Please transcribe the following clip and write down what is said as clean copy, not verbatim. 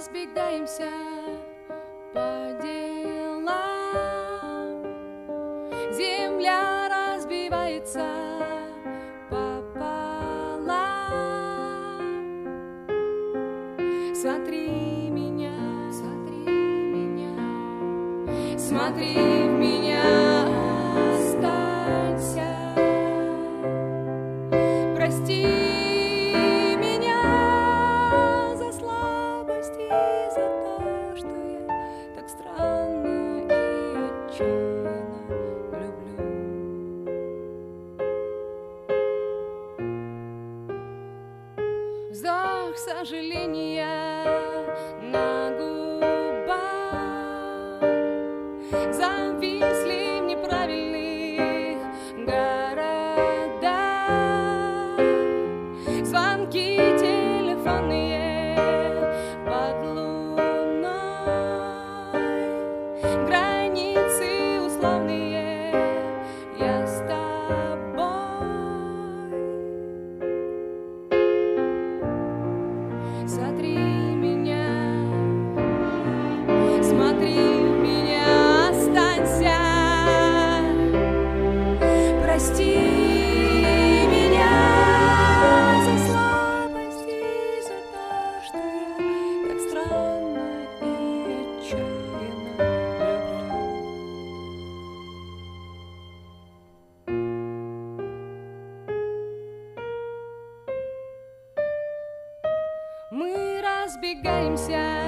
разбегаемся по делам. Земля разбивается пополам. Смотри меня, смотри меня, смотри в меня, останься. Прости меня за слабость и за то, что я так странно и отчаянно люблю. Вздох сожаления на губах зависли в неправильных городах. Звонки телефонные под луной, границы условные, я с тобой. Смотри меня, смотри в меня, останься. Прости меня за слабость и за то, что я так странно и отчаянно люблю. Мы разбегаемся